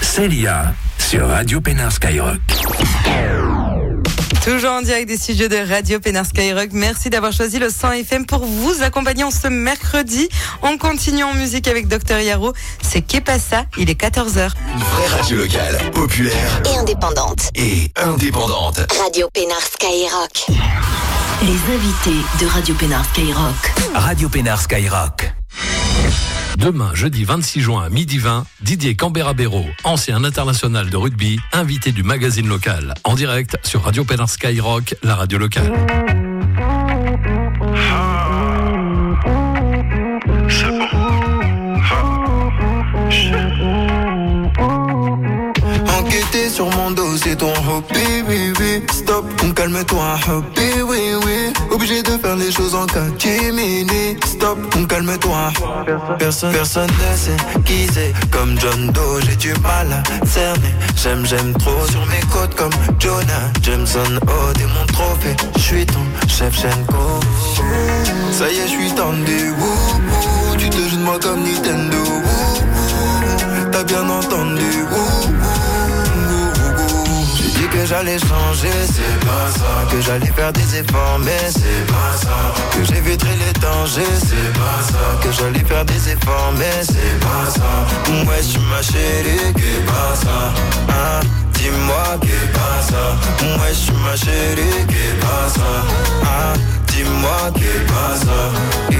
Célia sur Radio Pénard Skyrock. Toujours en direct des studios de Radio Pénard Skyrock. Merci d'avoir choisi le 100 FM pour vous accompagner en ce mercredi. On continue en musique avec Dr Yaro. C'est Que pasa, il est 14h. Une vraie radio locale, populaire et indépendante. Radio Pénard Skyrock. Les invités de Radio Pénard Skyrock. Radio Pénard Skyrock. Demain, jeudi 26 juin à 12h20, Didier Cambera-Béraud, ancien international de rugby, invité du magazine local, en direct sur Radio Pénard Skyrock, la radio locale. Enquêter sur mon dos, c'est ton hobby, oui, oui. Stop, calme-toi, hobby, oui, oui. Obligé de faire les choses en catimini. Stop, calme-toi. Personne ne sait qui c'est. Comme John Doe, j'ai du mal à cerner. J'aime trop sur mes côtes comme Jonah Jameson. Oh, t'es mon trophée. J'suis ton chef Shenko. Ça y est, j'suis tendu. Tu te joues de moi comme Nintendo. T'as bien entendu. J'ai dit que j'allais changer, c'est pas ça. Que j'allais faire des efforts, mais c'est pas ça. Que j'éviterai les dangers, c'est pas ça. Que j'allais faire des efforts, mais c'est pas ça. Ouais, tu ma chérie, que pas ça. Hein? Dis-moi, que pas ça. Ouais, tu ma chérie, que pas ça. Hein? Dis-moi, que pas ça.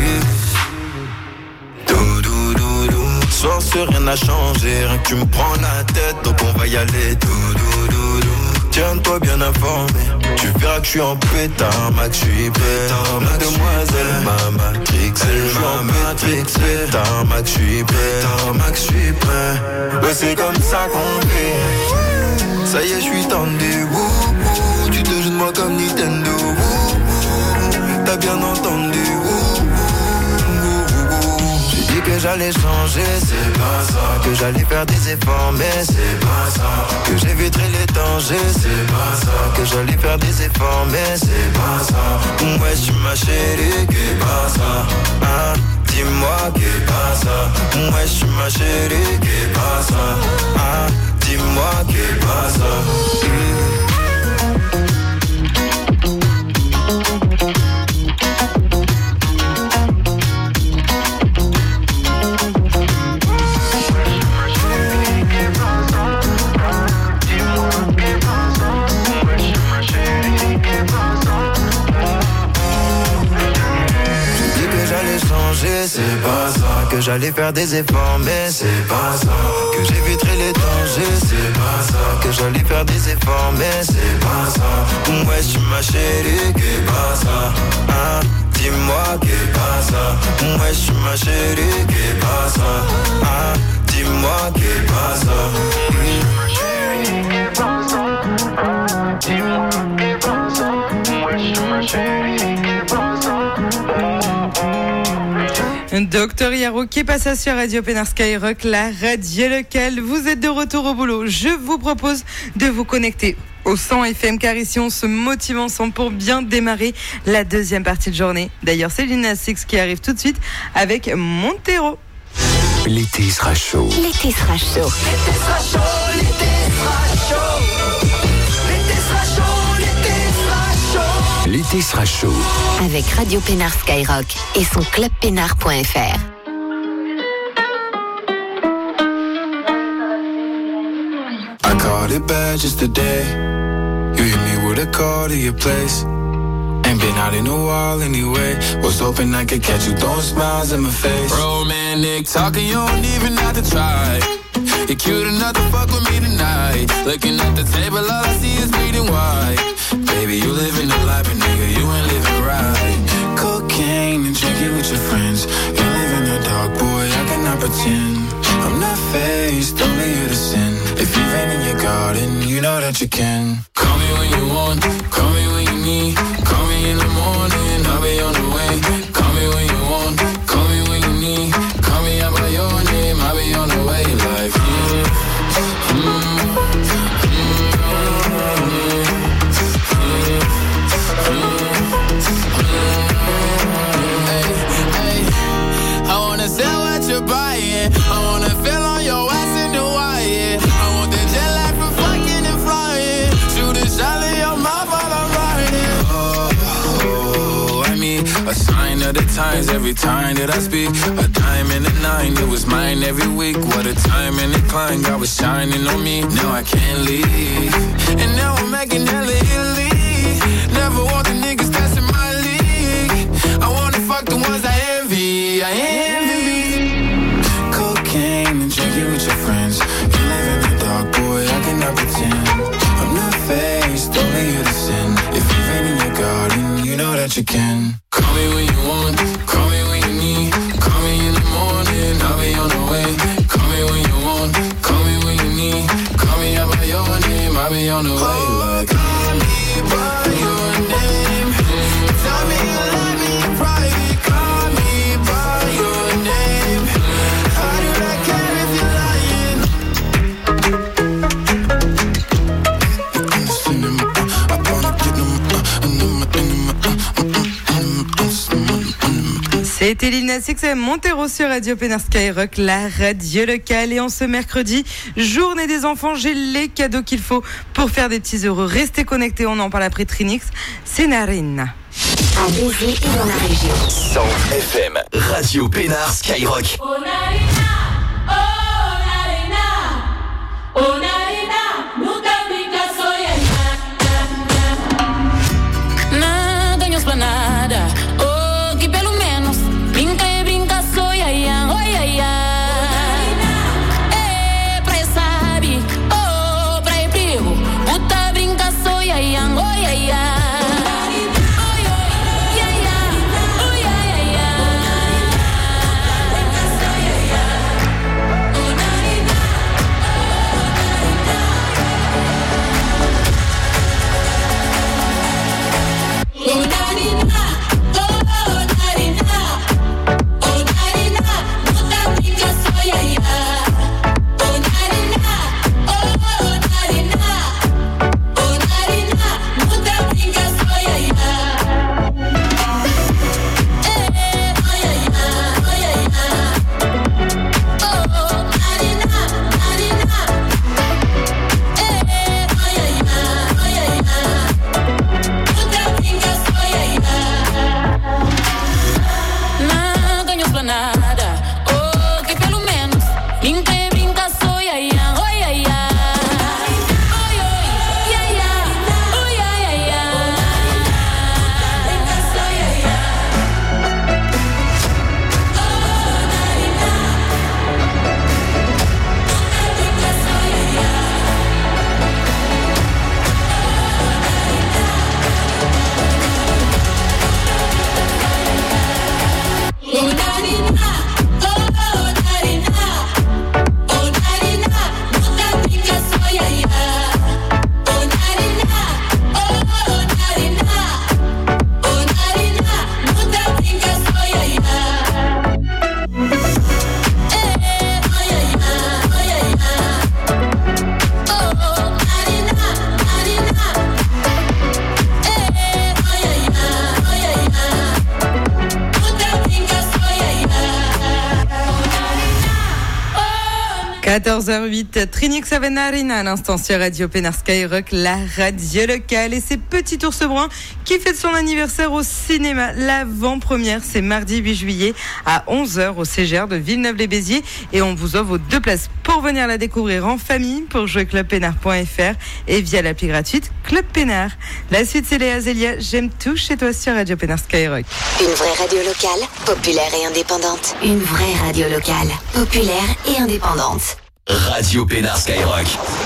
Soir sur rien n'a changé, rien que tu me prends la tête, donc on va y aller. Tiens-toi bien informé, tu verras que je suis en pétard, Max, je suis prêt. Mademoiselle m'a matrixé, je suis en matrixé. Pétard, Max, je suis prêt. Max, je suis prêt. Ouais, c'est comme ça qu'on fait. Ça y est, je suis tendu. Tu te joues de moi comme Nintendo. T'as bien entendu. Que j'allais changer, c'est pas ça. Que j'allais faire des efforts, mais c'est pas ça. Que j'éviterai les dangers, c'est pas ça. Que j'allais faire des efforts, mais c'est pas ça. Ouais, tu ma chérie, que pas ça. Hein? Dis-moi, que pas ça. Ouais, tu ma chérie, que pas ça. Hein? Dis-moi, que pas ça. C'est pas ça. Que j'allais faire des efforts, mais c'est pas ça. Que j'éviterai les dangers, c'est pas ça. Que j'allais faire des efforts, mais c'est pas ça. Ouais, tu ma chérie, que pas ça. Hein? Dis-moi, que pas ça. Ouais, tu ma chérie, que pas ça. Hein? Dis-moi, que pas ça. Dis-moi, que pas ça. Ouais, tu ma chérie, que pas ça. Dr Yaro, qui passe sur Radio Pénard Skyrock, la radio locale. Vous êtes de retour au boulot. Je vous propose de vous connecter au 100 FM, car ici on se motive ensemble pour bien démarrer la deuxième partie de journée. D'ailleurs, c'est Lil Nas X qui arrive tout de suite avec Montero. L'été sera chaud. L'été sera chaud. L'été sera chaud, l'été sera chaud. L'été sera chaud, l'été sera chaud. L'été sera chaud. Avec Radio Pénard Skyrock et son clubpénard.fr. I called it bad just today. You hit me with a call to your place. Ain't been out in a while anyway. Was hoping I could catch you throwing smiles in my face. Romantic talking, you don't even have to try. You're cute enough to fuck with me tonight. Looking at the table, all I see is bleeding white. Baby, you living the life, but nigga, you ain't living right. Cocaine and drinking with your friends. You live in the dark, boy, I cannot pretend. I'm not faced, only here to sin. If you've been in your garden, you know that you can. Call me when you want, call me when you need. Call me in the morning, I'll be on the way. Call me when you want, call me when you need. Call me out by your name, I'll be on the way. Like, I wanna sell what you're buying. I wanna feel on your ass in Hawaii. I want Valentine's every time that I speak. A dime and a nine, it was mine every week. What a time and a climb, God was shining on me. Now I can't leave, and now I'm making hella Italy. Never want the niggas that's in my league. I wanna fuck the ones I envy. I envy cocaine and drinking with your friends. You live in the dark, boy, I cannot pretend. I'm not faced, only here to sin. If you've been in your garden, you know that you can. Call me when you want, call me when you need. Call me in the morning, I'll be on the way. Call me when you want, call me when you need. Call me out by your name, I'll be on the way. Like, call me by your name. Tell me you love me in private. Call me by your name. How do I care if you're lying? C'était Lil Nas X et Montero sur Radio Pénard Skyrock, la radio locale. Et en ce mercredi, journée des enfants, j'ai les cadeaux qu'il faut pour faire des petits heureux. Restez connectés, on en parle après Trinix. C'est Narine. À Béziers et dans la région. 100 FM, Radio Pénard Skyrock. Oh Narina, oh Narina, oh Narina, nunca brinca sonha. Nada em esplanada, oh que pelo menos brinca e brinca sonha, oi ai ai. É praia sabe, oh praia perigo, puta brinca sonha, oi ai ai. – 14h08, Trinix avec Narina à l'instant sur Radio Pénard Skyrock, la radio locale. Et c'est Petit Ours Brun qui fête son anniversaire au cinéma. L'avant-première, c'est mardi 8 juillet à 11h au CGR de Villeneuve-les-Béziers. Et on vous offre 2 places pour venir la découvrir en famille pour jouer clubpénard.fr et via l'appli gratuite Club Pénard. La suite, c'est Léa Zélia, J'aime tout chez toi sur Radio Pénard Skyrock. Une vraie radio locale, populaire et indépendante. Une vraie radio locale, populaire et indépendante. Radio Pénard Skyrock.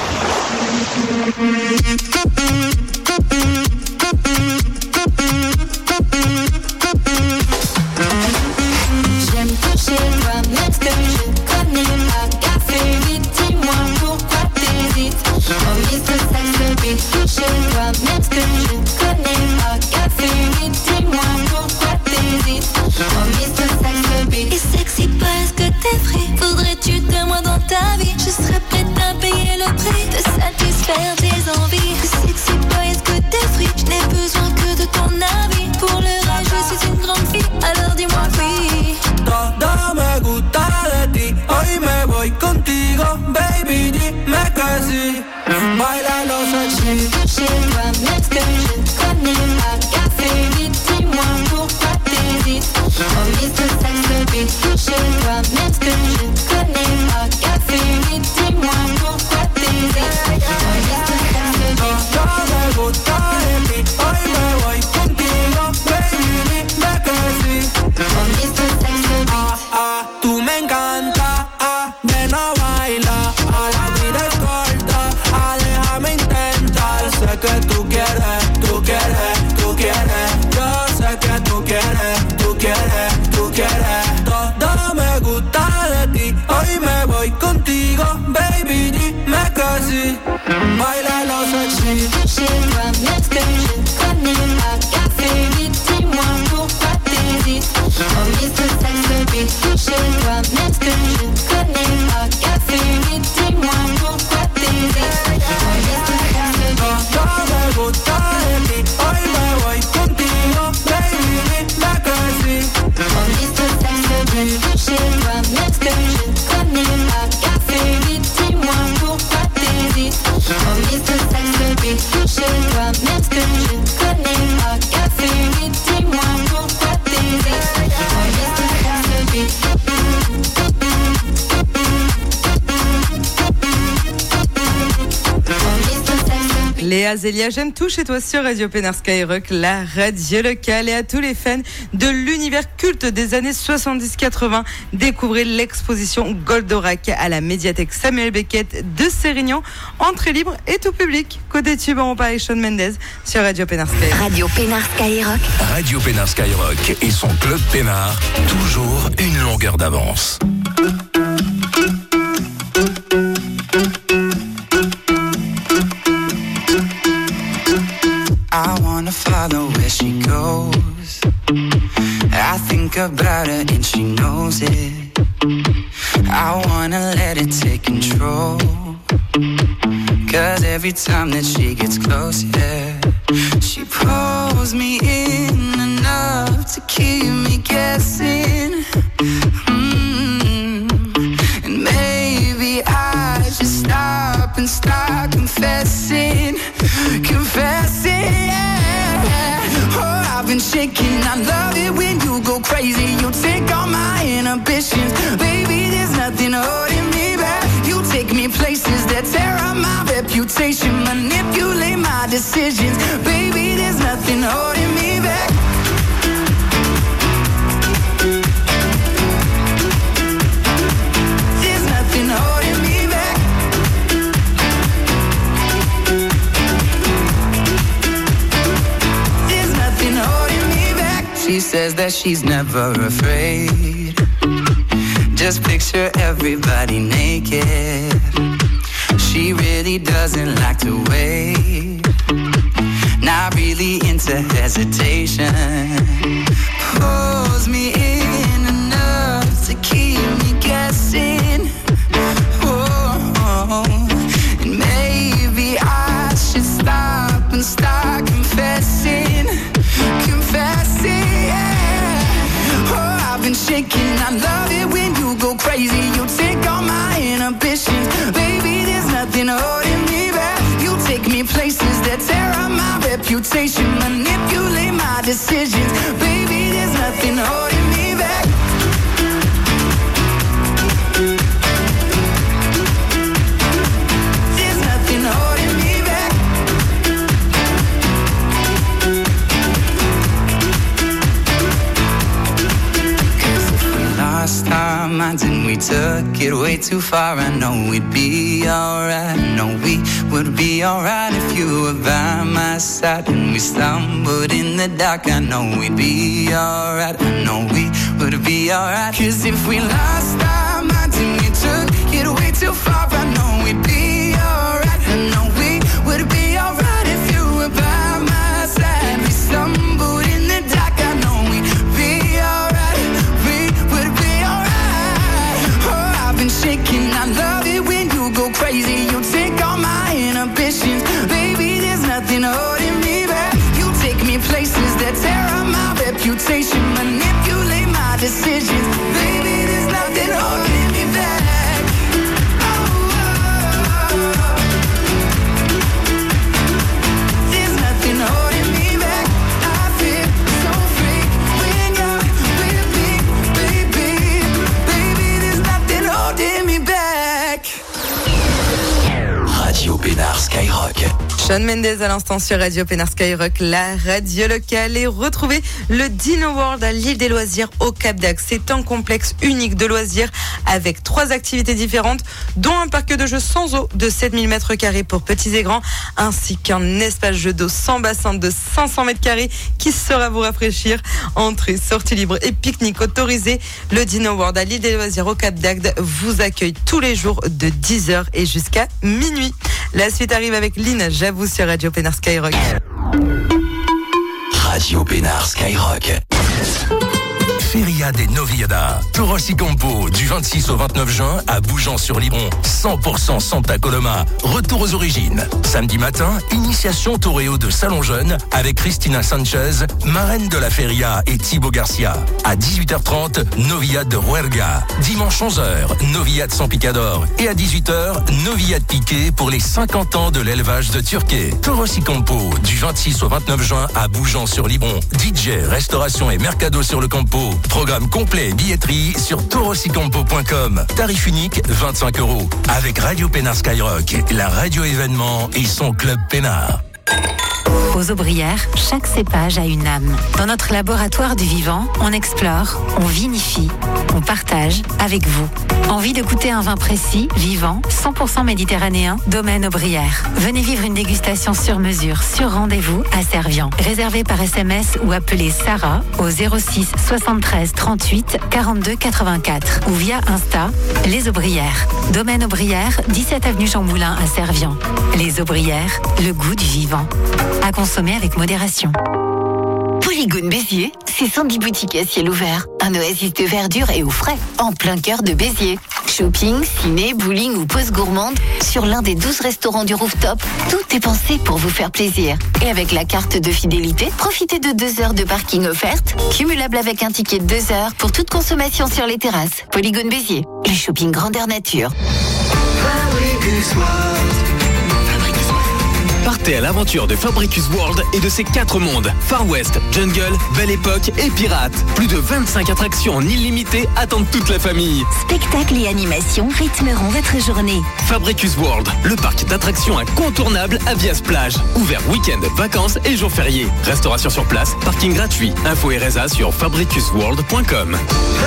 J'aime tout chez toi, même ce que je connais pas. Café, vite, dis-moi pourquoi t'hésites. Oh, Mr. Sex, vite, tout chez toi, même ce que je connais pas. Café, vite, dis-moi pourquoi t'hésites. Oh, Mr. Sex, vite. Et sexy parce que t'es free. Faudrait-tu de moi dans ta vie? Je serais prête à payer le prix de satisfaire tes envies. Sexy boy. Baila los sexy. Chez toi, même ce que je connais pas. Café, vite, dis-moi pourquoi t'hésites. Oh Mr. Sex Bitch, chez toi, même ce que je connais pas. Café, vite, dis-moi pourquoi t'hésites. Oh Mr. Sex Bitch. No me gusta de ti, hoy me voy contigo, baby, dime que sí. Oh Mr. Sex Bitch, chez toi, même ce que je connais pas. Café, vite, dis-moi pourquoi t'hésites. Oh Mr. Sex Bitch, chez toi, même ce que je connais pas. Café, vite, dis-moi pourquoi t'hésites. Oh Mr. Sex Bitch. Léa Zélia, j'aime tout chez toi sur Radio Pénard Skyrock, la radio locale. Et à tous les fans de l'univers culte des années 70-80, découvrez l'exposition Goldorak à la médiathèque Samuel Beckett de Sérignan. Entrée libre et tout public. Côté tube, on parle avec Shawn Mendes sur Radio Pénard Skyrock. Radio Pénard Skyrock. Radio Pénard Skyrock et son club Pénard, toujours une longueur d'avance. I wanna follow where she goes. I think about her and she knows it. I wanna let it take control. Cause every time that she gets close, yeah, she pulls me in enough to keep me guessing. And maybe I should stop and start confessing. Confessing, yeah. Oh, I've been shaking. I love it when you go crazy. You take all my inhibitions. Baby, there's nothing holding me back. You take me places that tear up my reputation. Manipulate my decisions. Baby, there's nothing holding me back. There's nothing holding me back. She says that she's never afraid. Just picture everybody naked. She really doesn't like to wait. Not really into hesitation. Pulls me in enough to keep me guessing. Oh, and maybe I should stop and start confessing. Confessing, yeah. Oh, I've been shaking. I love it when you go crazy. You take all my inhibitions. Baby, there's nothing holding me back. You take me places that tear up my reputation. Manipulate my decisions. Baby, there's nothing holding me back. There's nothing holding me back. Lost our minds and we took it way too far. I know we'd be alright. I know we would be alright if you were by my side. And we stumbled in the dark. I know we'd be alright. I know we would be alright. Cause if we lost our minds and we took it way too far, I know we'd be alright. I know we would be alright if you were by my side. We stumbled in the dark. I know we'd be alright. Shaking, I love it when you go crazy. You take all my inhibitions. Baby, there's nothing holding me back. You take me places that tear up my reputation. Manipulate my decisions. Baby, there's nothing holding me back. Oh, oh, oh. There's nothing holding me back. I feel so free when you're with me, baby. Baby, there's nothing holding me back. Radio Pénard Skyrock. Shawn Mendes à l'instant sur Radio Pénard Skyrock, la radio locale. Et retrouvez le Dino World à l'île des loisirs au Cap d'Agde. C'est un complexe unique de loisirs avec 3 activités différentes, dont un parc de jeux sans eau de 7000 m² pour petits et grands, ainsi qu'un espace jeu d'eau sans bassin de 500 m² qui sera vous rafraîchir. Entrée, sortie libre et pique-nique autorisé. Le Dino World à l'île des loisirs au Cap d'Agde vous accueille tous les jours de 10h et jusqu'à minuit. La suite arrive avec Lynn, j'avoue, sur Radio Pénard Skyrock. Radio Pénard Skyrock. Feria des Noviada. Torosi Campo du 26 au 29 juin à Bougeant-sur-Libron. 100% Santa Coloma. Retour aux origines. Samedi matin, initiation Toreo de Salon Jeune avec Cristina Sanchez, marraine de la Feria et Thibaut Garcia. À 18h30, Novillade de Huerga. Dimanche 11h, Novillade sans picador. Et à 18h, Novillade piqué pour les 50 ans de l'élevage de Turquet. Torosi Campo du 26 au 29 juin à Bougeant-sur-Libron. DJ, restauration et mercado sur le Campo. Programme complet, billetterie sur torosicampo.com. Tarif unique, 25 €. Avec Radio Pénard Skyrock, la radio événement et son club Pénard. Aux Aubrières, chaque cépage a une âme. Dans notre laboratoire du vivant, on explore, on vinifie, on partage avec vous. Envie de goûter un vin précis, vivant, 100% méditerranéen, Domaine Aubrières. Venez vivre une dégustation sur mesure, sur rendez-vous à Servian. Réservé par SMS ou appelez Sarah au 06 73 38 42 84 ou via Insta, Les Aubrières. Domaine Aubrières, 17 avenue Jean Moulin à Servian. Les Aubrières, le goût du vivant. À consommer avec modération. Polygone Béziers, c'est 110 boutiques à ciel ouvert. Un oasis de verdure et au frais, en plein cœur de Béziers. Shopping, ciné, bowling ou pause gourmande, sur l'un des 12 restaurants du rooftop, tout est pensé pour vous faire plaisir. Et avec la carte de fidélité, profitez de 2 heures de parking offerte, cumulable avec un ticket de 2 heures pour toute consommation sur les terrasses. Polygone Béziers, le shopping grandeur nature. Partez à l'aventure de Fabricus World et de ses 4 mondes. Far West, Jungle, Belle Époque et Pirate. Plus de 25 attractions en illimité attendent toute la famille. Spectacles et animations rythmeront votre journée. Fabricus World, le parc d'attractions incontournable à Vias-Plage. Ouvert week-end, vacances et jours fériés. Restauration sur place, parking gratuit. Info et résa sur fabricusworld.com.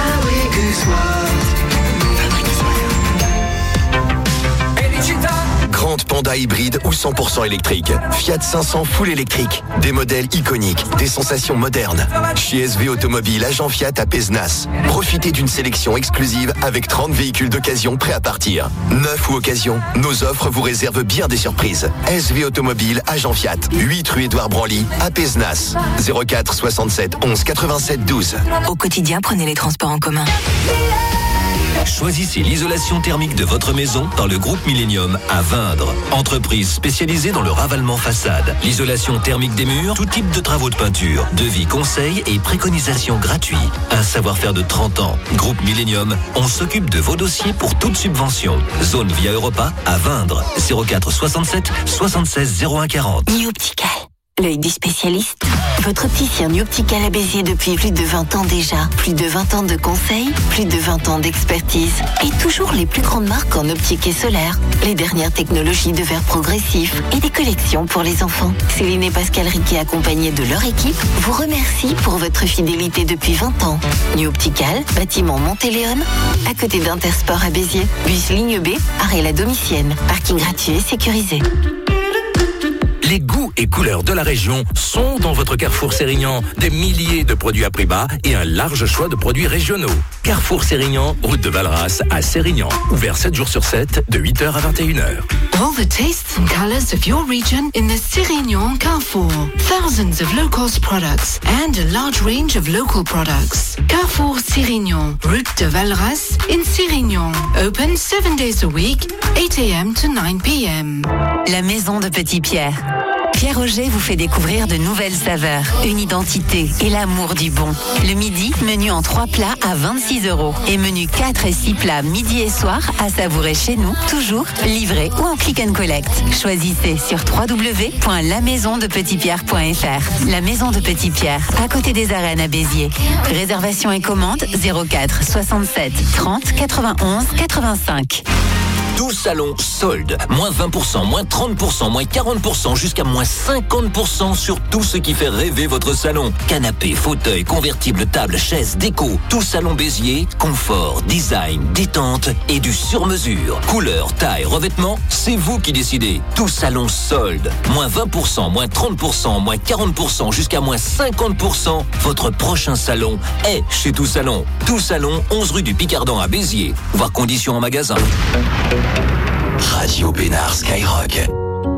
Grande Panda hybride ou 100% électrique. Fiat 500 full électrique. Des modèles iconiques, des sensations modernes. Chez SV Automobile, agent Fiat à Pézenas. Profitez d'une sélection exclusive avec 30 véhicules d'occasion prêts à partir. Neuf ou occasion, nos offres vous réservent bien des surprises. SV Automobile, agent Fiat. 8 rue Édouard Branly à Pézenas. 04 67 11 87 12. Au quotidien, prenez les transports en commun. Choisissez l'isolation thermique de votre maison dans le groupe Millennium à Vindre. Entreprise spécialisée dans le ravalement façade, l'isolation thermique des murs, tout type de travaux de peinture, devis, conseils et préconisations gratuits. Un savoir-faire de 30 ans. Groupe Millennium, on s'occupe de vos dossiers pour toute subvention. Zone Via Europa à Vindre. 04 67 76 01 40. Optical. L'œil du spécialiste. Votre opticien Optical à Béziers depuis plus de 20 ans déjà. Plus de 20 ans de conseils, plus de 20 ans d'expertise. Et toujours les plus grandes marques en optique et solaire. Les dernières technologies de verre progressif et des collections pour les enfants. Céline et Pascal Riquet, accompagnés de leur équipe, vous remercient pour votre fidélité depuis 20 ans. Optical, bâtiment Montéléon, à côté d'Intersport à Béziers. Bus ligne B, arrêt la Domitienne. Parking gratuit et sécurisé. Les goûts et couleurs de la région sont dans votre Carrefour Sérignan. Des milliers de produits à prix bas et un large choix de produits régionaux. Carrefour Sérignan, route de Valras à Sérignan. Ouvert 7 jours sur 7, de 8h à 21h. All the tastes and colors of your region in the Sérignan Carrefour. Thousands of low-cost products and a large range of local products. Carrefour Sérignan, route de Valras in Sérignan. Open 7 days a week, 8 a.m. to 9 p.m. La maison de Petit Pierre. Pierre Auger vous fait découvrir de nouvelles saveurs, une identité et l'amour du bon. Le midi, menu en 3 plats à 26 €. Et menu 4 et 6 plats midi et soir à savourer chez nous, toujours livré ou en click and collect. Choisissez sur www.lamaisondepetitpierre.fr. La Maison de Petit Pierre, à côté des arènes à Béziers. Réservation et commande 04 67 30 91 85. 12 salons soldes. Moins 20%, moins 30%, moins 40%, jusqu'à moins 50% sur tout ce qui fait rêver votre salon. Canapé, fauteuil, convertible, table, chaise, déco. Tout salon Béziers, confort, design, détente et du sur-mesure. Couleur, taille, revêtement, c'est vous qui décidez. Tout salon soldes. Moins 20%, moins 30%, moins 40%, jusqu'à moins 50%. Votre prochain salon est chez Tout Salon. Tout Salon, 11 rue du Picardon à Béziers. Voir conditions en magasin. Radio Pénard Skyrock.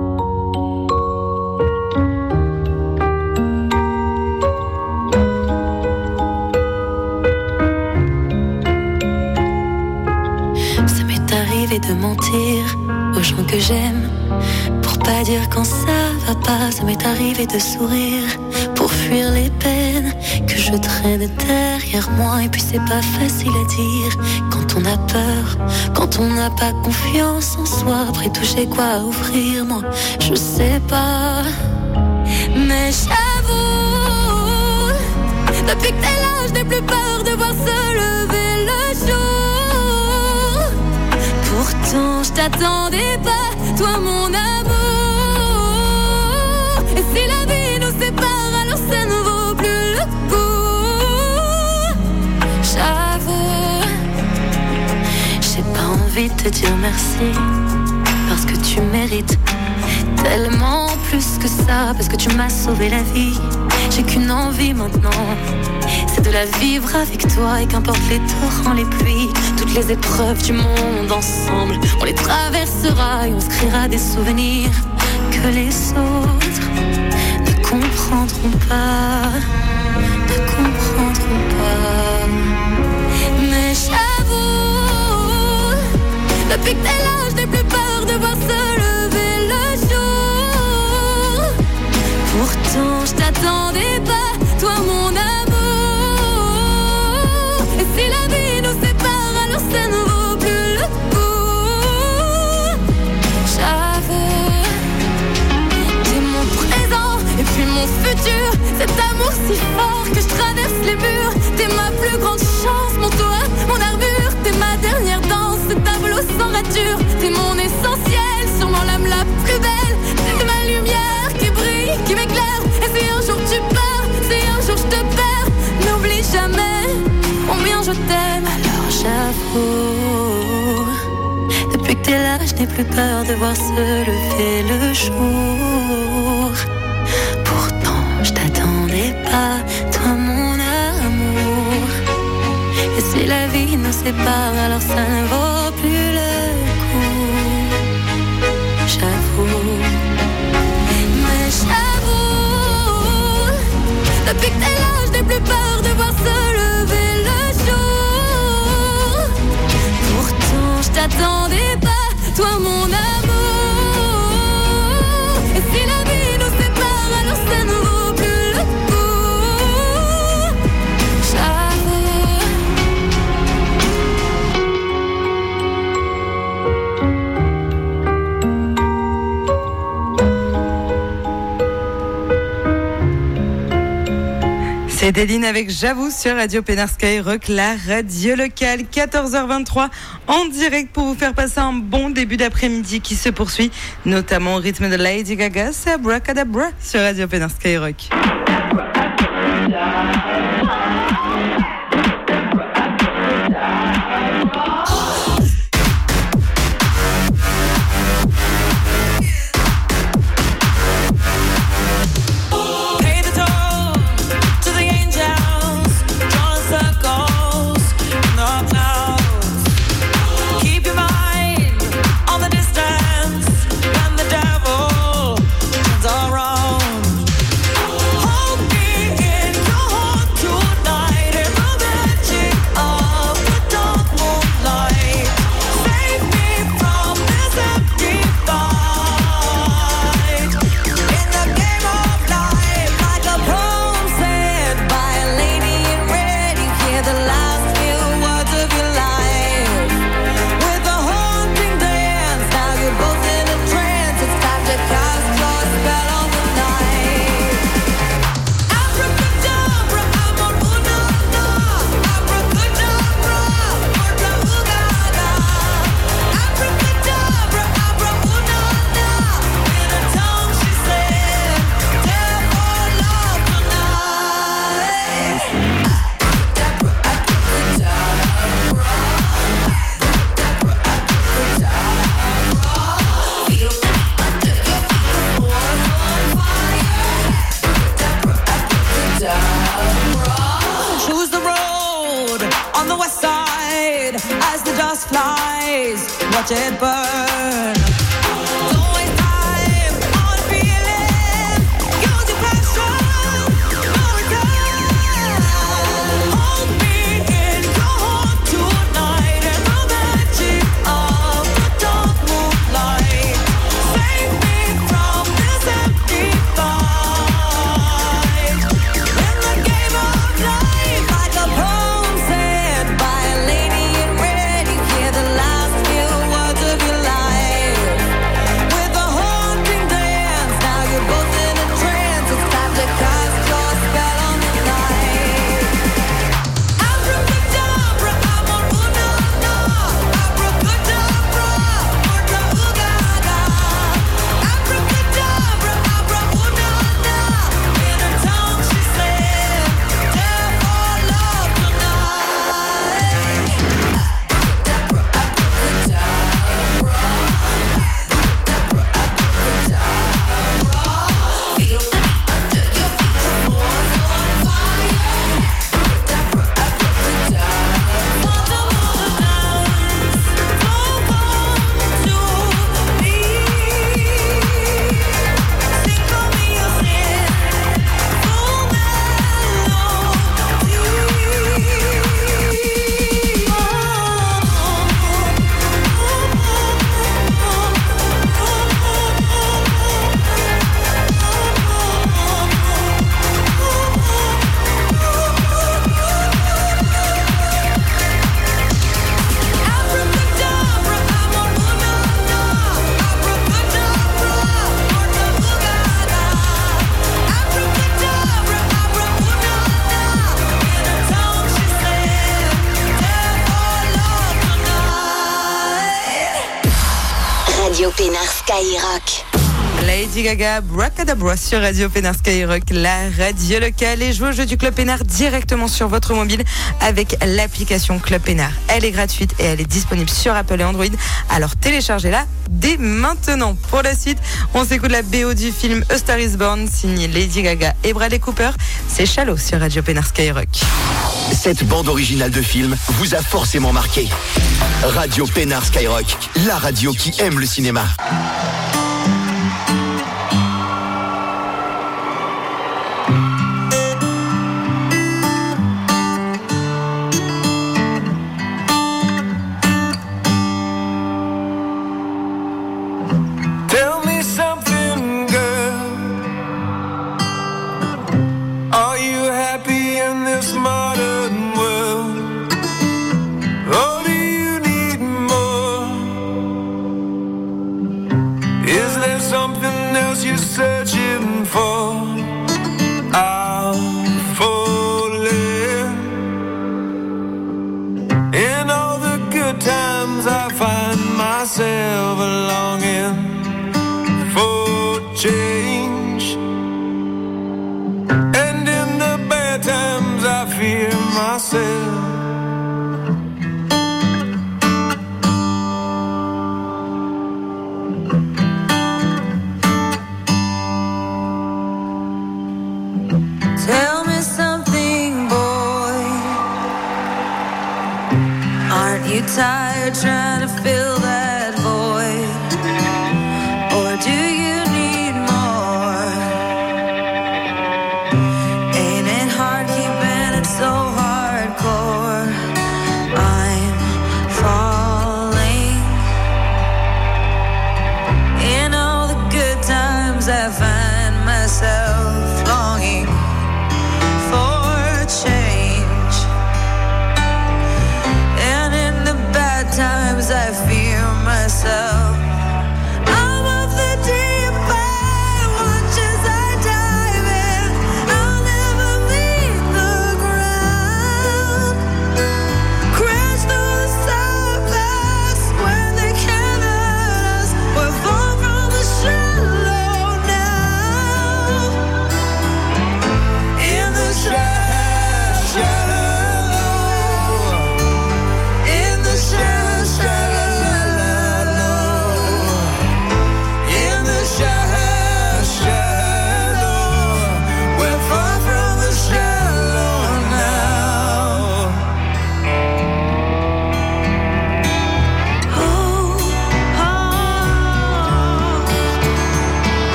Ça m'est arrivé de mentir aux gens que j'aime pour pas dire quand ça va pas. Ça m'est arrivé de sourire pour fuir les peines que je traîne derrière moi. Et puis c'est pas facile à dire quand on a peur, quand on n'a pas confiance en soi. Après tout j'ai quoi à offrir, moi je sais pas. Mais j'avoue, depuis que t'es là je n'ai plus peur de voir se lever le jour. Pourtant je t'attendais pas, toi mon amour. Et si la vie nous sépare, alors ça ne vaut plus le coup. J'avoue, j'ai pas envie de te dire merci, parce que tu mérites tellement plus que ça, parce que tu m'as sauvé la vie. J'ai qu'une envie maintenant, c'est de la vivre avec toi. Et qu'importe les torrents, les pluies, toutes les épreuves du monde ensemble, on les traversera et on se créera des souvenirs que les autres ne comprendront pas, ne comprendront pas. Mais j'avoue, depuis que t'es là, je n'ai plus peur de voir se lever le jour. Pourtant je t'attendais pas, toi mon amour. Et si la vie nous sépare, alors ça ne vaut plus le coup. J'avoue, t'es mon présent et puis mon futur. Cet amour si fort que je traverse les murs. T'es ma plus grande chance, mon toit, mon armure. T'es ma dernière danse, ce tableau sans rature. T'es mon essentiel, sûrement l'âme la plus belle. T'es ma lumière qui brille, qui m'éclaire. Et si un jour tu pars, si un jour je te perds, n'oublie jamais combien je t'aime. Alors j'avoue, depuis que t'es là, je n'ai plus peur de voir se lever le jour. Pourtant je t'attendais pas, toi mon amour. Et si la vie nous sépare, alors ça ne vaut plus le coup. J'avoue, mais j'avoue, depuis que t'es là, je n'ai plus peur de voir se lever le jour. Pourtant je t'attendais pas, toi mon amour. Et si la vie nous sépare, alors ça ne vaut plus le coup. J'avoue. C'est Déline avec J'avoue sur Radio Pénard Skyrock, la radio locale. 14h23 en direct pour vous faire passer un bon début d'après-midi qui se poursuit, notamment au rythme de Lady Gaga. C'est Abracadabra sur Radio Pénard Skyrock. Hold me in your heart. watch it burn. Don't waste time on feeling. Use your passion, no return. Hold me in your heart tonight in the magic of the dark moonlight. Save me from this empty fight. In the game of life, like a poem said by a lady in red, you hear the last few words of your life. With a haunting dance, now you're both in a trance. It's time to cast your spell on the night. Abracadabra, I'm on Unana. Abracadabra, Urga-Uga-ga. Abracadabra, Abra Unana. In her tongue she said, "Dare for love tonight." Radio Pénard Skyrock. Lady Gaga, Bracadabra sur Radio Pénard Skyrock, la radio locale. Et jouez au jeu du Club Pénard directement sur votre mobile avec l'application Club Pénard. Elle est gratuite et elle est disponible sur Apple et Android. Alors téléchargez-la dès maintenant. Pour la suite, on s'écoute la BO du film A Star Is Born, signé Lady Gaga et Bradley Cooper. C'est Shallow sur Radio Pénard Skyrock. Cette bande originale de film vous a forcément marqué. Radio Pénard Skyrock, la radio qui aime le cinéma. Tell me something, girl. Are you happy in this modern world? Or do you need more? Is there something else you're searching for? I'm falling. In all the good times I find myself longing for change, and in the bad times I fear myself. Tell me something, boy. Aren't you tired trying to fill that void? Or do you need more? Ain't it hard keeping it so hardcore? I'm falling. In all the good times I find myself longing for change, and in the bad times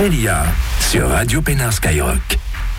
Célia sur Radio Pénard Skyrock.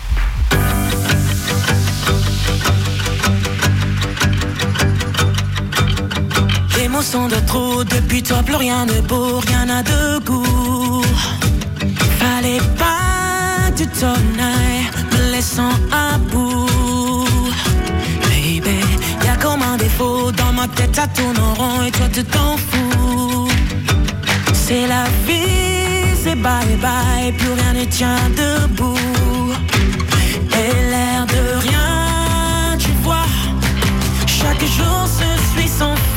Émotion de trop, depuis toi plus rien de beau, rien n'a de goût. Fallait pas que tu t'en ailles, me laissant à bout. Baby, y'a comme un défaut, dans ma tête ça tourne en rond et toi tu t'en fous. C'est la vie, c'est bye bye, plus rien ne tient debout. Et l'air de rien, tu vois, chaque jour se suit son fin.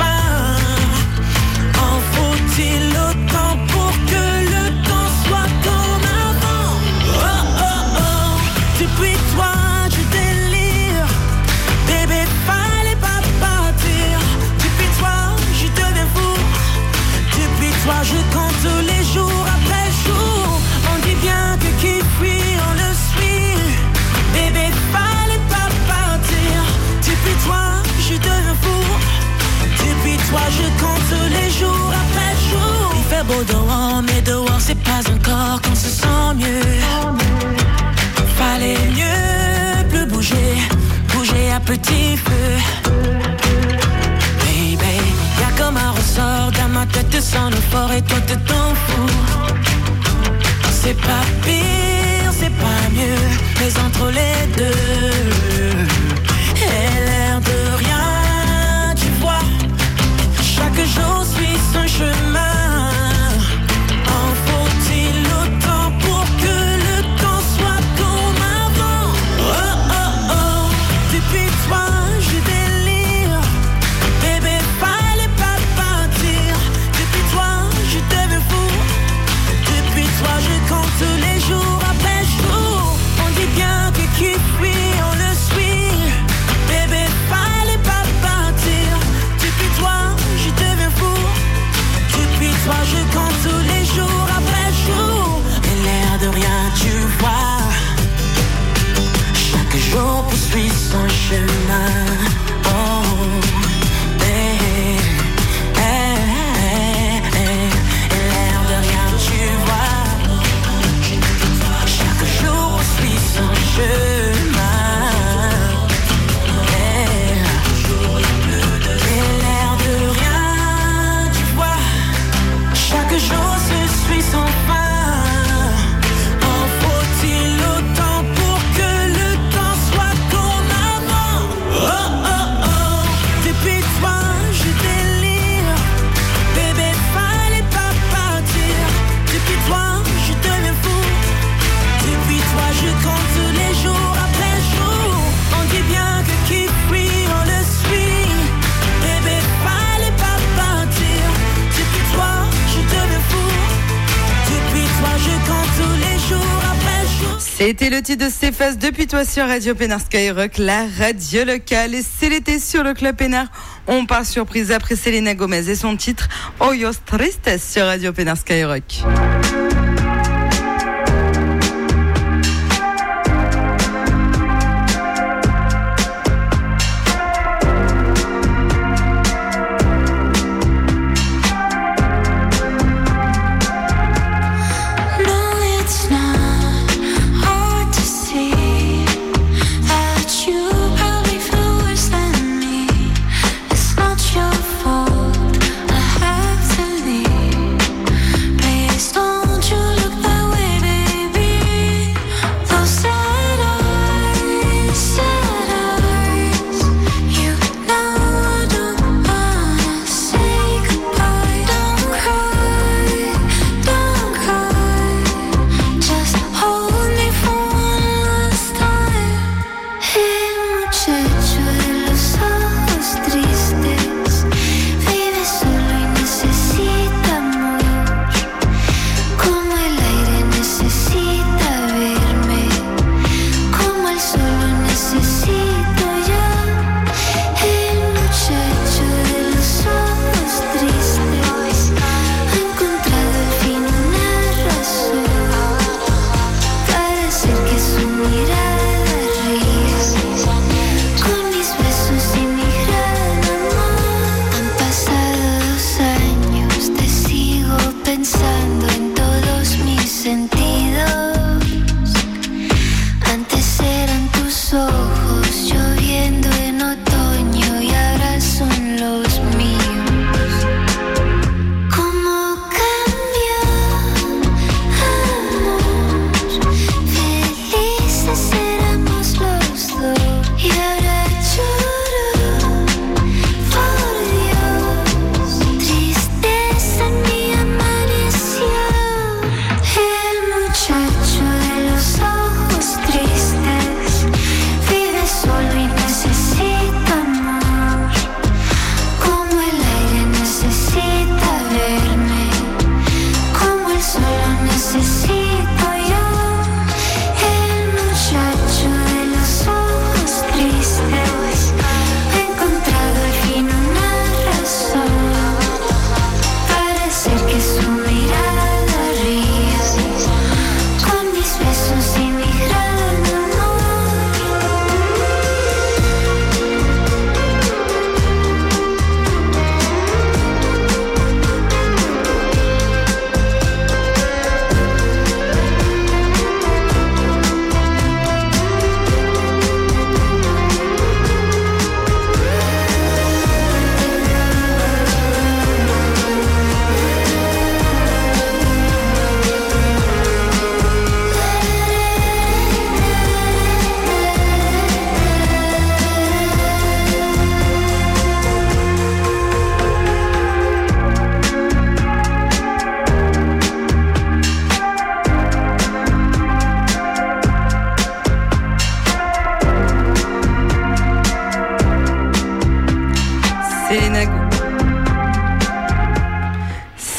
En faut-il autant pour que le temps soit comme avant? Oh oh oh, depuis toi je délire. Bébé, fallait pas partir. Depuis toi je deviens fou. Depuis toi je compte tous les jours après jour. On dit bien que qui fuit on le suit. Bébé, fallait pas partir. Depuis toi je deviens fou. Depuis toi je compte tous les jours après jour. Il fait beau dehors mais dehors c'est pas encore qu'on se sent mieux. Fallait mieux plus bouger, bouger à petit feu. Baby, y'a comme un ressort dans ma tête de sang le fort et toi tu t'en fous. C'est pas pire, c'est pas mieux, mais entre les deux. Et l'air de rien, tu vois, chaque jour suit son chemin. En faut-il autant pour que le temps soit comme avant? Oh oh oh, depuis toi je délire. Bébé, fallait pas partir. Depuis toi je deviens fou. Depuis toi je compte tous les jours après jour. On dit bien que qui fuit on le suit. Bébé, fallait pas partir. Depuis toi je deviens fou. Depuis toi je compte tous les jours après jour. Et l'air de rien tu vois, chaque jour poursuit son chemin. Oh, hey, hey, hey, hey. Et l'air de rien tu vois, chaque jour poursuit son chemin. Hey. Et l'air de rien tu vois, chaque jour se suit son fin. En faut-il autant pour que le temps soit comme avant? Oh oh oh, depuis toi je délire. Bébé, fallait pas partir. Depuis toi je deviens fou. Depuis toi je compte tous les jours après jour. On dit bien que qui fuit on le suit. Bébé, fallait pas partir. Depuis toi je deviens fou. Depuis toi je compte tous les jours après jour. C'était le titre de Stéphas depuis toi sur Radio Pénard Skyrock, la radio locale. Et c'est l'été sur le Club Pénard. On part surprise après Selena Gomez et son titre Hoyos Tristes sur Radio Pénard Skyrock. No, it's not hard to see that you probably feel worse than me. It's not your fault, I have to leave based on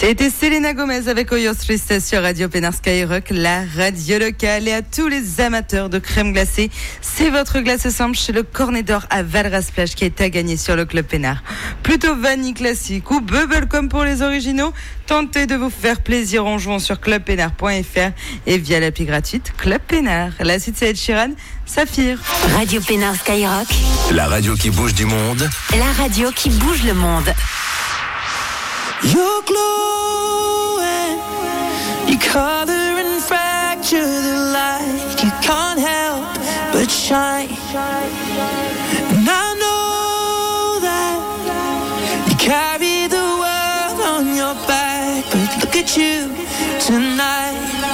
C'était Selena Gomez avec Oyos Tristes sur Radio Pénard Skyrock, la radio locale. Et à tous les amateurs de crème glacée, c'est votre glace simple chez le Cornet d'Or à Valras-Plage qui est à gagner sur le Club Pénard. Plutôt vanille classique ou bubblegum pour les originaux, tentez de vous faire plaisir en jouant sur clubpénard.fr et via l'appli gratuite Club Pénard. La suite, c'est Ed Sheeran, Saphir. Radio Pénard Skyrock, La radio qui bouge du monde. la radio qui bouge le monde. You're glowing, you color and fracture the light. You can't help but shine. And I know that you carry the world on your back, but look at you tonight.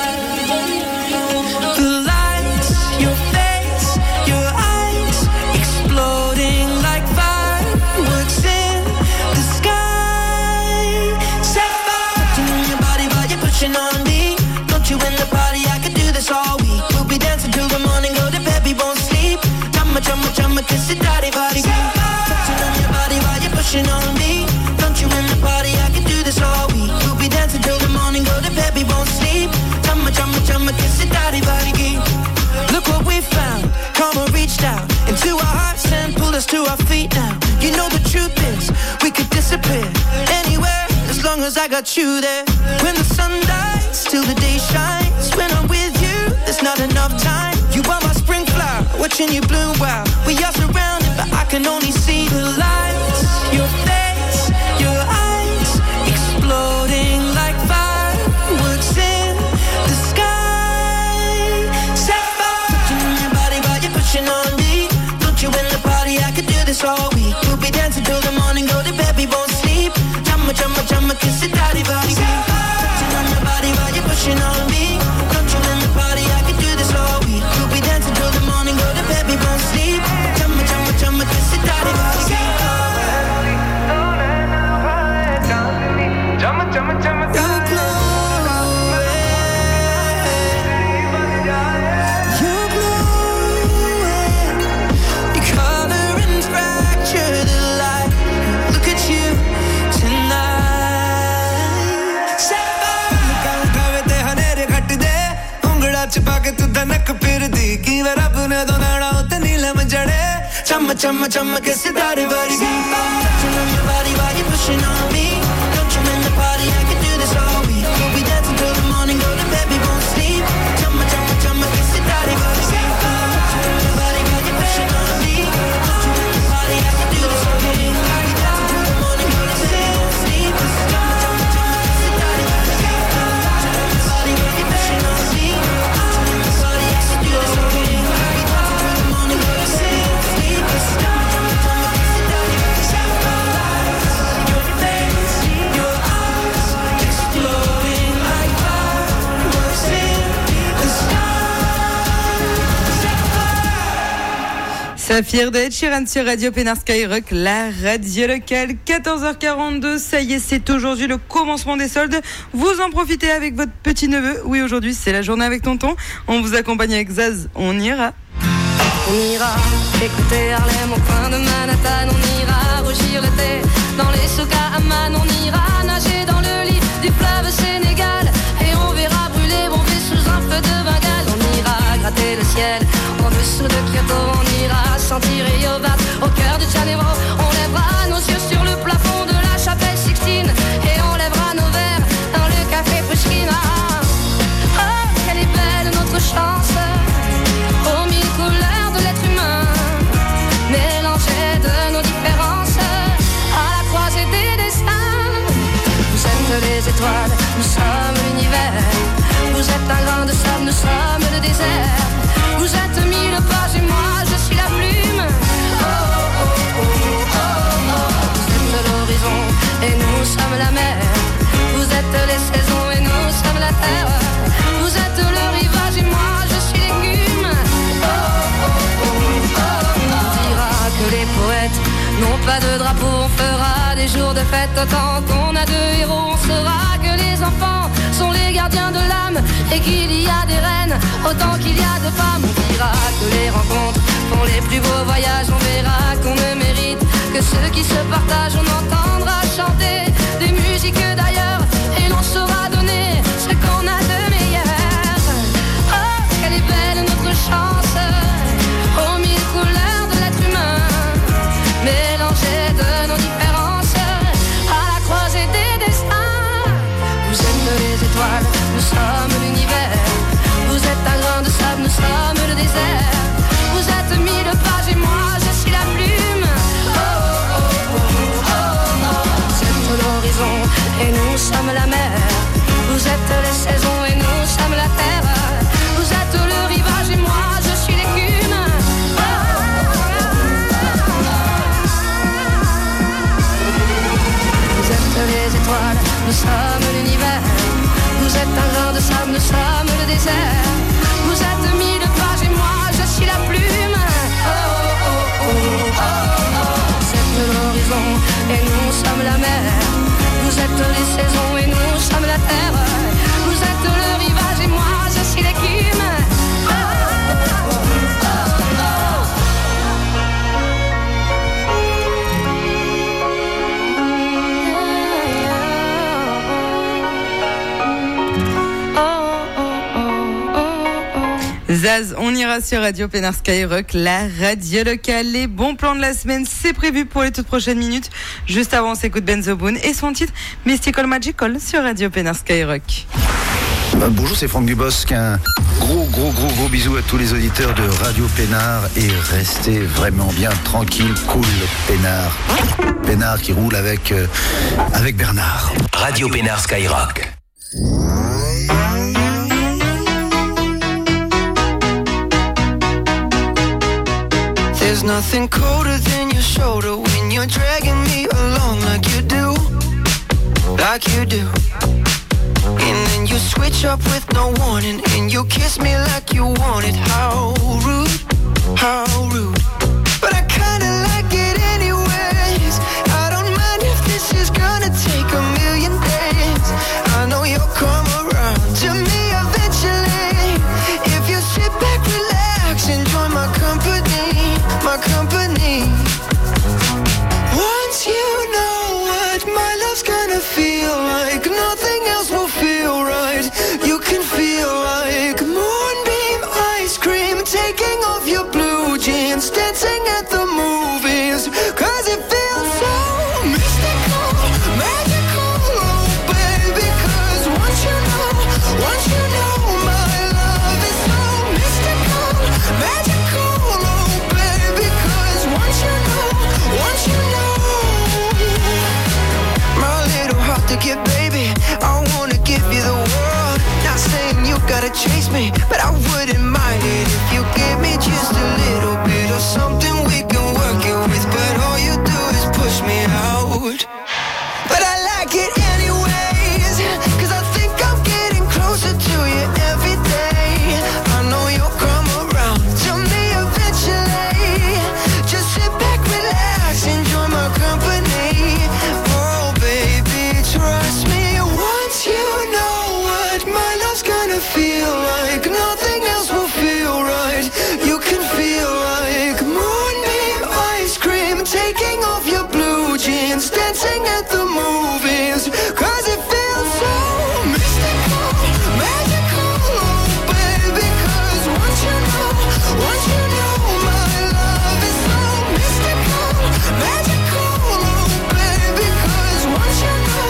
The lights, your face, your eyes, exploding like fireworks in the sky. Set fire to your body while you're pushing on me. Don't you in the party? I could do this all week. We'll be dancing till the morning, go to bed, we won't sleep. Chumma, chumma, chumma, kiss it, daddy, body. Touching on your body while you're pushing on me. Don't you in the party? I could do this all week. We'll be dancing till the morning, go to bed, we won't sleep. Chumma, chumma, chumma, kiss it, daddy, body. Look what we found. Karma reached out into our hearts and pulled us to our feet now. You know the truth is, we could disappear anywhere as long as I got you there. When the sun dies, till the day shines. When I'm with you, there's not enough time. You are my spring flower, watching you bloom wild. We are surrounded, but I can only see the lights. Your face, your eyes, exploding like fireworks in the sky. Set fire, touching on your body while you're pushing on me. Don't you in the party? I could do this all week. We'll be dancing till the morning, go to bed, we won't sleep. Chumma, chumma, chumma, kiss it, daddy, body. Touching on your body while you're pushing on me. Don't you in the party? I could do this all week. We'll be dancing till the morning, go to bed, we won't sleep. Chumma, chumma, chumma, kiss it, daddy, body. Chumma, chumma, chumma, छुपा के तू धनक फिर दी की वे रब ने दो नाड़ा उते नीलम जड़े चम चम चम के सितारे वर्गी touching on your body while you're pushing on me. Don't you in the party? I can do this all week. We'll be dancing till the morning, go to bed, we won't sleep. Chum chum chum के सितारे वर्गी touching on your body while you're pushing on me. Don't you in the party? I can do this all week. We'll be dancing till the morning, go to bed, we won't sleep. Chum chum chum के सितारे वर्गी touching on your body while you're pushing on me. Saphir de Ed Sheeran sur Radio Pénard Skyrock, la radio locale. 14h42, ça y est, c'est aujourd'hui le commencement des soldes. Vous en profitez avec votre petit neveu. Oui, aujourd'hui c'est la journée avec tonton. On vous accompagne avec Zaz, on ira. On ira écouter Harlem au coin de Manhattan. On ira rougir le thé dans les souks à Amman. On ira nager dans le lit du fleuve Sénégal. Et on verra brûler bomber sous un feu de Bengale. On ira gratter le ciel en dessous de Kyoto. On ira sentir Yobat au cœur de Janeiro. On lèvera nos yeux sur le plafond de la chapelle Sixtine. Et on lèvera nos verres dans le café Pushkin. Oh, quelle est belle notre chance, aux mille couleurs de l'être humain, mélangées de nos différences, à la croisée des destins. Vous êtes les étoiles, nous sommes l'univers. Vous êtes un grain de sable, nous sommes le désert. Vous êtes mille pages et moi je suis la plume. Oh, oh, oh, oh, oh, oh. Vous êtes l'horizon et nous sommes la mer. Vous êtes les saisons et nous sommes la terre. Vous êtes le rivage et moi je suis l'écume. Oh, oh, oh, oh, oh. On dira que les poètes n'ont pas de drapeau. On fera des jours de fête autant qu'on a de héros. On saura que les enfants sont les gardiens de l'âme et qu'il y a des reines autant qu'il y a de femmes. On dira que les rencontres font les plus beaux voyages. On verra qu'on ne mérite que ceux qui se partagent. On entendra chanter des musiques d'ailleurs et Zaz, on ira sur Radio Pénard Skyrock, la radio locale. Les bons plans de la semaine, c'est prévu pour les toutes prochaines minutes. Juste avant, on s'écoute Benzo Boone et son titre Mystical Magical sur Radio Pénard Skyrock. Bonjour, c'est Franck Dubosc. Un gros bisou à tous les auditeurs de Radio Pénard et restez vraiment bien tranquille, cool, Pénard. Pénard qui roule avec Bernard. Radio Pénard Skyrock. There's nothing colder than your shoulder when you're dragging me along like you do. And then you switch up with no warning and you kiss me like you want it. How rude, but I kinda like it anyways. I don't mind if this is gonna take a million days. I know you'll come around to me eventually. If you sit back, relax, enjoy my company. Once you know what my love's gonna feel like, nothing else will feel right. You can feel like moonbeam ice cream, taking off your blue jeans, dancing at the movies, 'cause it feels so mystical, magical, oh baby, 'cause once you know my love is so mystical, magical, oh baby, 'cause once you know my little heart to get, baby, I wanna give you the world. Not saying you gotta chase me, but I wouldn't mind it if you give me just a little bit of something we can work it with. But all you do is push me out. But I like it anyways, 'cause I think I'm getting closer to you every day. I know you'll come around to me eventually. Just sit back, relax, enjoy my company. Oh baby, trust me. Once you know what my love's gonna feel like, nothing else will feel right. You can feel like moonbeam ice cream, taking off your blue jeans, dancing at the movies, 'cause it feels so mystical, magical, oh baby, 'cause once you know my love is so mystical, magical, oh baby, 'cause once you know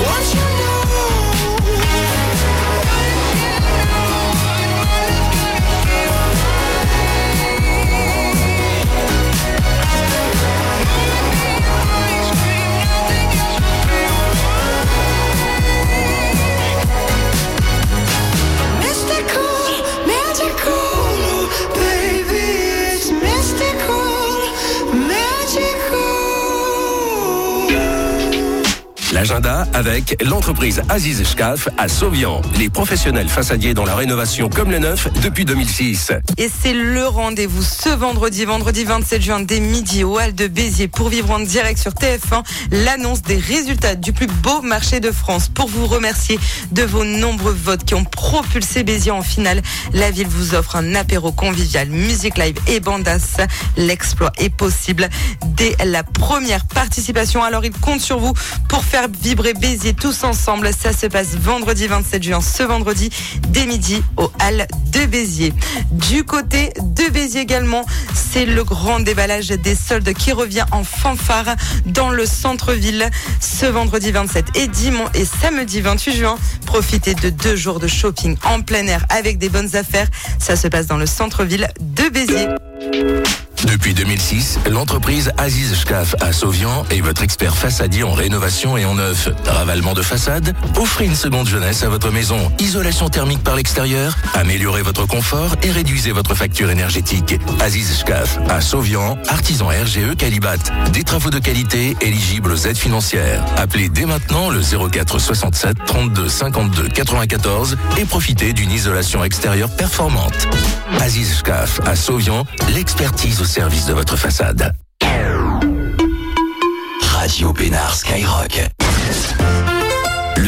L'agenda avec l'entreprise Aziz Shkaf à Sauvian. Les professionnels façadiers dans la rénovation comme le neuf depuis 2006. Et c'est le rendez-vous ce vendredi 27 juin dès midi au Hall de Béziers pour vivre en direct sur TF1 l'annonce des résultats du plus beau marché de France. Pour vous remercier de vos nombreux votes qui ont propulsé Béziers en finale, la ville vous offre un apéro convivial, musique live et bandas. L'exploit est possible dès la première participation. Alors il compte sur vous pour faire vibrer Béziers tous ensemble. Ça se passe vendredi 27 juin, ce vendredi, dès midi au Hall de Béziers. Du côté de Béziers également, c'est le grand déballage des soldes qui revient en fanfare dans le centre-ville ce vendredi 27 et samedi 28 juin. Profitez de 2 jours de shopping en plein air avec des bonnes affaires. Ça se passe dans le centre-ville de Béziers. Depuis 2006, l'entreprise Aziz Shkaf à Sauvian est votre expert façadier en rénovation et en neuf. Ravalement de façade, offrez une seconde jeunesse à votre maison. Isolation thermique par l'extérieur, améliorez votre confort et réduisez votre facture énergétique. Aziz Shkaf à Sauvian, artisan RGE Calibat. Des travaux de qualité éligibles aux aides financières. Appelez dès maintenant le 04 67 32 52 94 et profitez d'une isolation extérieure performante. Aziz Shkaf à Sauvian, l'expertise au service de votre façade. Radio Pénard Skyrock. Le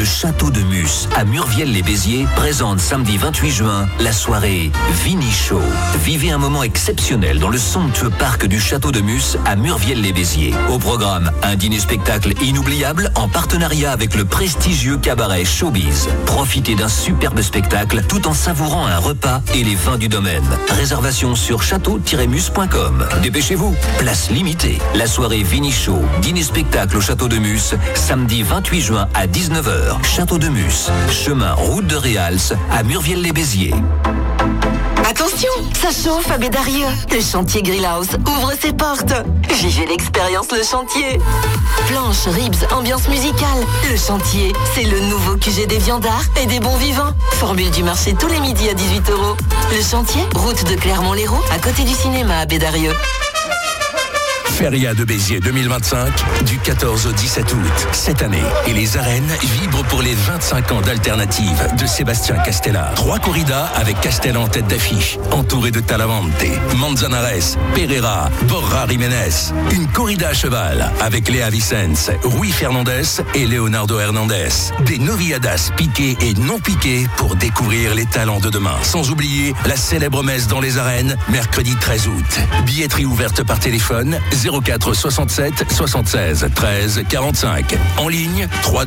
le Château de Mus à Murviel-les-Béziers présente samedi 28 juin la soirée Vini Show. Vivez un moment exceptionnel dans le somptueux parc du Château de Mus à Murviel-les-Béziers. Au programme, un dîner-spectacle inoubliable en partenariat avec le prestigieux cabaret Showbiz. Profitez d'un superbe spectacle tout en savourant un repas et les vins du domaine. Réservation sur château-mus.com. Dépêchez-vous, place limitée. La soirée Vini Show, dîner-spectacle au Château de Mus, samedi 28 juin à 19h. Château de Mus, chemin route de Réals à Murviel-les-Béziers. Attention, ça chauffe à Bédarieux. Le chantier Grill House ouvre ses portes. Vivez l'expérience Le Chantier. Planches, ribs, ambiance musicale. Le Chantier, c'est le nouveau QG des viandards et des bons vivants. Formule du marché tous les midis à 18 €. Le Chantier, route de Clermont-Lérault, à côté du cinéma à Bédarieux. Feria de Béziers 2025 du 14 au 17 août. Cette année, et les arènes vibrent pour les 25 ans d'Alternative de Sébastien Castella. 3 corridas avec Castella en tête d'affiche, entouré de Talavante, Manzanares, Pereira, Borja Jiménez. Une corrida à cheval avec Léa Vicens, Rui Fernandez et Leonardo Hernandez. Des novilladas piquées et non piquées pour découvrir les talents de demain. Sans oublier la célèbre messe dans les arènes, mercredi 13 août. Billetterie ouverte par téléphone 04 67 76 13 45. En ligne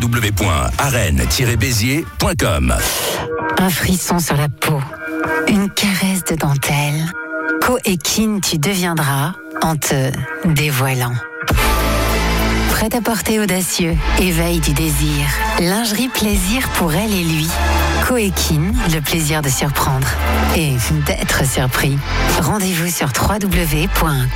www.arène-béziers.com. Un frisson sur la peau, une caresse de dentelle. Coéquine, tu deviendras en te dévoilant. Prêt-à-porter audacieux, éveil du désir. Lingerie plaisir pour elle et lui. Coéquine, le plaisir de surprendre et d'être surpris. Rendez-vous sur www.coéquine.com.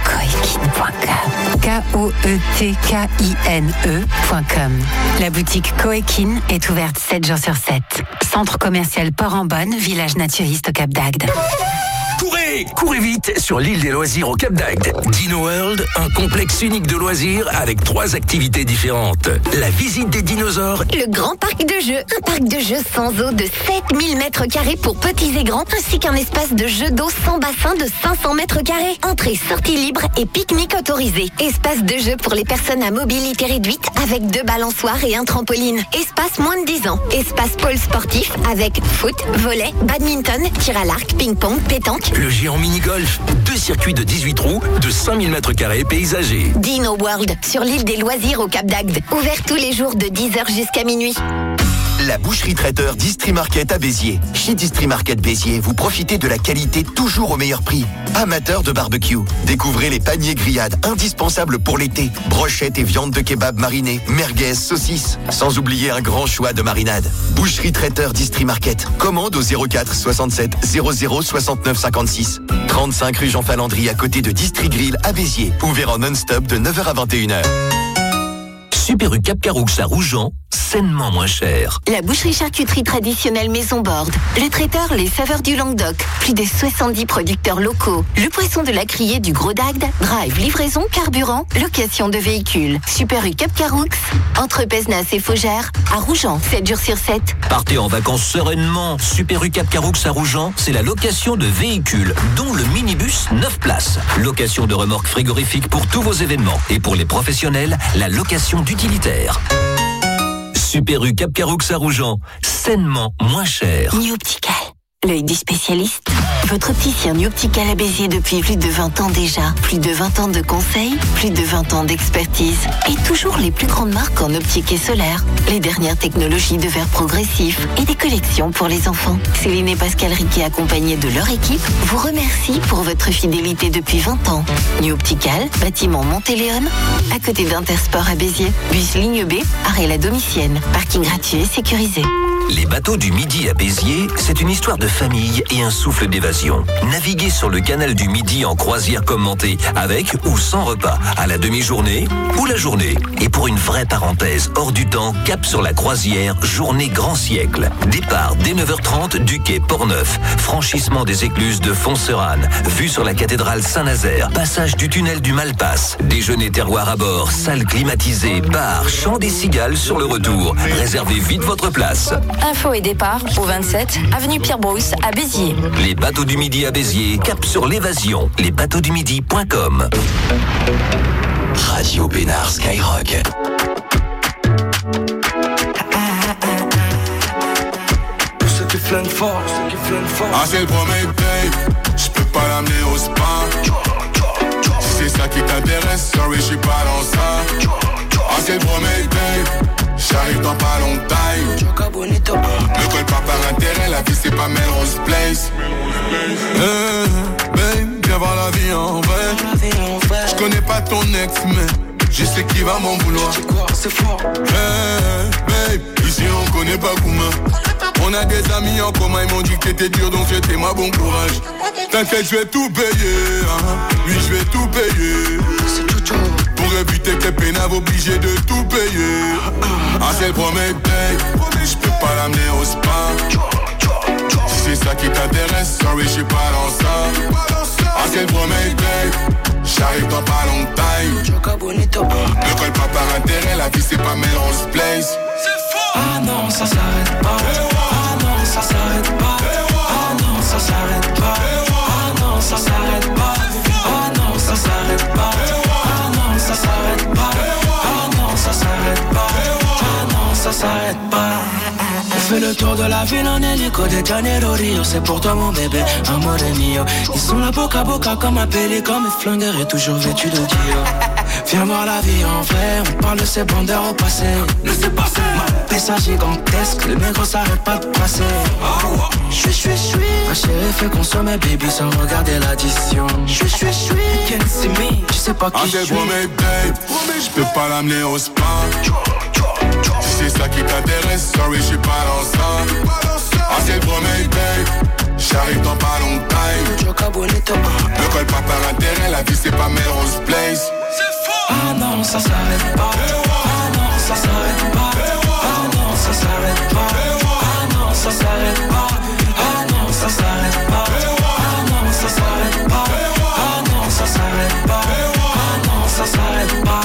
Koetkine.com. La boutique Coéquine est ouverte 7 jours sur 7. Centre commercial Port-en-Bonne, village naturiste au Cap d'Agde. Courez vite sur l'île des loisirs au Cap d'Agde. Dino World, un complexe unique de loisirs avec 3 activités différentes. La visite des dinosaures. Le grand parc de jeux, un parc de jeux sans eau de 7000 mètres carrés pour petits et grands, ainsi qu'un espace de jeux d'eau sans bassin de 500 mètres carrés. Entrée, sortie libre et pique-nique autorisé. Espace de jeux pour les personnes à mobilité réduite avec 2 balançoires et un trampoline. Espace moins de 10 ans. Espace pôle sportif avec foot, volley, badminton, tir à l'arc, ping-pong, pétanque. Le géant mini-golf, 2 circuits de 18 trous de 5000 mètres carrés paysagers. Dino World, sur l'île des loisirs au Cap d'Agde. Ouvert tous les jours de 10h jusqu'à minuit. La boucherie traiteur Distri Market à Béziers. Chez Distri Market Béziers, vous profitez de la qualité toujours au meilleur prix. Amateurs de barbecue, découvrez les paniers grillades indispensables pour l'été. Brochettes et viandes de kebab marinées, merguez, saucisses. Sans oublier un grand choix de marinades. Boucherie traiteur Distri Market. Commande au 04 67 00 69 56. 35 rue Jean Falandry à côté de Distri Grill à Béziers. Ouvert en non-stop de 9h à 21h. Super U Cap Caroux à Rougeant, sainement moins cher. La boucherie charcuterie traditionnelle Maison Borde. Le traiteur Les Saveurs du Languedoc. Plus de 70 producteurs locaux. Le poisson de la criée du Gros d'Agde. Drive, livraison, carburant, location de véhicules. Super U Cap Caroux. Entre Pézenas et Faugères. À Rougeant, 7 jours sur 7. Partez en vacances sereinement. Super U Cap Caroux à Rougeant, c'est la location de véhicules, dont le minibus 9 places. Location de remorques frigorifiques pour tous vos événements. Et pour les professionnels, la location d'utilitaires. Super U Cap Caroux à Rougeant, sainement moins cher. New Optical, l'œil du spécialiste. Votre opticien New Optical à Béziers depuis plus de 20 ans déjà. Plus de 20 ans de conseils, plus de 20 ans d'expertise. Et toujours les plus grandes marques en optique et solaire. Les dernières technologies de verre progressif et des collections pour les enfants. Céline et Pascal Riquet, accompagnés de leur équipe, vous remercient pour votre fidélité depuis 20 ans. New Optical, bâtiment Montéléon, à côté d'Intersport à Béziers. Bus ligne B, arrêt la Domitienne. Parking gratuit et sécurisé. Les bateaux du Midi à Béziers, c'est une histoire de famille et un souffle d'évasion. Naviguez sur le canal du Midi en croisière commentée, avec ou sans repas, à la demi-journée ou la journée. Et pour une vraie parenthèse, hors du temps, cap sur la croisière, journée grand siècle. Départ dès 9h30 du quai Port-Neuf, franchissement des écluses de Fontserane, vue sur la cathédrale Saint-Nazaire, passage du tunnel du Malpasse, déjeuner terroir à bord, salle climatisée, bar, chant des cigales sur le retour. Réservez vite votre place. Info et départ au 27 avenue Pierre-Brousse à Béziers. Les bateaux du Midi à Béziers, cap sur l'évasion. Lesbateauxdumidi.com. Radio Pénard Skyrock. flingue fort. Ah, c'est le premier date. J'peux pas l'amener au spa. Si c'est ça qui t'intéresse, sorry, j'suis pas dans ça. Ah, c'est le premier date. J'arrive dans pas longtemps. Ne colle pas par intérêt, la vie c'est pas Melrose Place. Babe, viens voir la vie en vrai. J'connais pas ton ex, mais je sais qu'il va m'en vouloir. C'est fort. Babe, ici on connaît pas Kouma. On a des amis en commun, ils m'ont dit que t'étais dur, donc c'était moi, bon courage. T'inquiète, je vais tout payer, hein. Oui, je vais tout payer. Pour éviter que les pénaves obligés de tout payer. Ah, c'est le premier date. Je peux pas l'amener au spa. Si c'est ça qui t'intéresse, sorry, j'suis pas dans ça. Ah, c'est le premier date. J'arrive dans pas longtemps. Ne colle pas par intérêt, la vie c'est pas Melrose Place. Ah non, ça s'arrête pas. Ah non, ça s'arrête pas. Ah non, ça s'arrête pas. Ah non, ça s'arrête pas. Ah non, ça s'arrête pas. Ah non, ça s'arrête pas. Ah non, ça s'arrête pas. Ah non, ça s'arrête pas. On fait le tour de la ville en hélico de Janeiro Rio. C'est pour toi mon bébé, amore mio. Ils sont là boca à boca comme un pélican. Mes flingueurs est toujours vêtu de Dio. Viens voir la vie en vrai, on parle de ces bandeurs au passé. Laissez passer. Ma pessa gigantesque, le négro s'arrête pas de passer. J'suis. Ma chérie fait consommer baby sans regarder l'addition. J'suis. Can't see me, tu sais pas qui je suis. Ah, c'est le premier date. J'peux pas l'amener au spa. Si c'est ça qui t'intéresse, sorry, j'suis pas dans ça. Ah, c'est le premier date. J'arrive dans pas longtemps. Ne colle pas par intérêt, la vie c'est pas Melrose Place. Ah non, ça s'arrête pas. Ah non, ça s'arrête pas. Ah non, ça s'arrête pas. Ah non, ça s'arrête pas. Ah non, ça s'arrête pas. Ah non, ça s'arrête pas. Ah non, ça s'arrête pas. Ah non, ça s'arrête pas.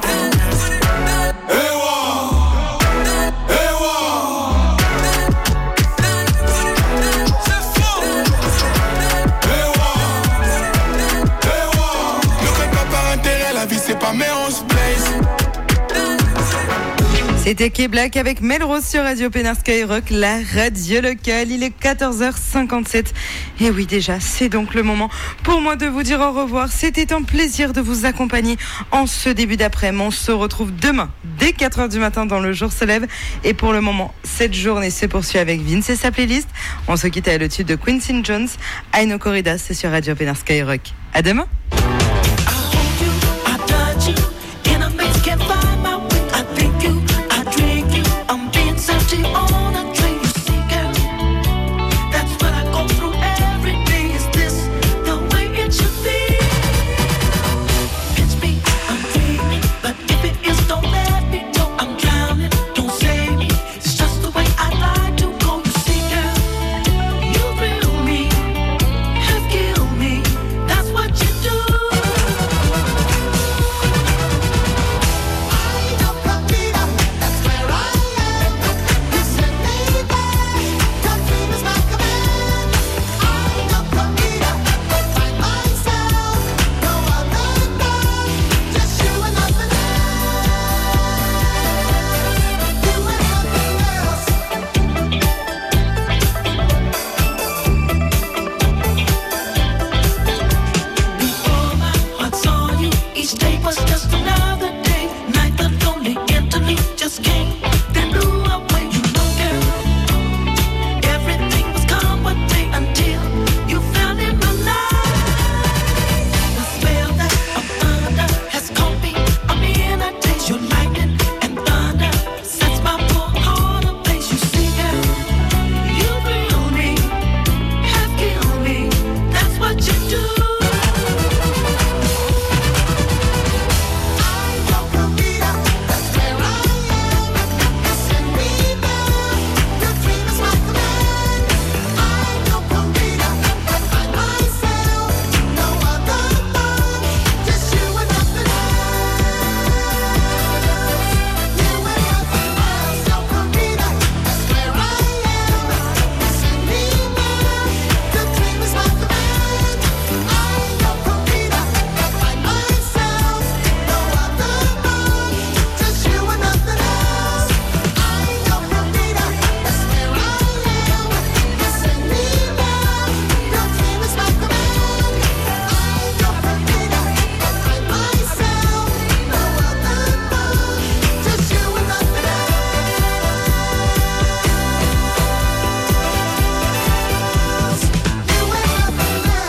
C'était K-Black avec Melrose sur Radio Pénard Skyrock, la radio locale. Il est 14h57. Et oui, déjà, c'est donc le moment pour moi de vous dire au revoir. C'était un plaisir de vous accompagner en ce début d'après-midi. On se retrouve demain dès 4h du matin dans Le Jour se lève. Et pour le moment, cette journée se poursuit avec Vince et sa playlist. On se quitte à le tube de Quincy Jones. Aino Corrida, c'est sur Radio Pénard Skyrock. À demain. On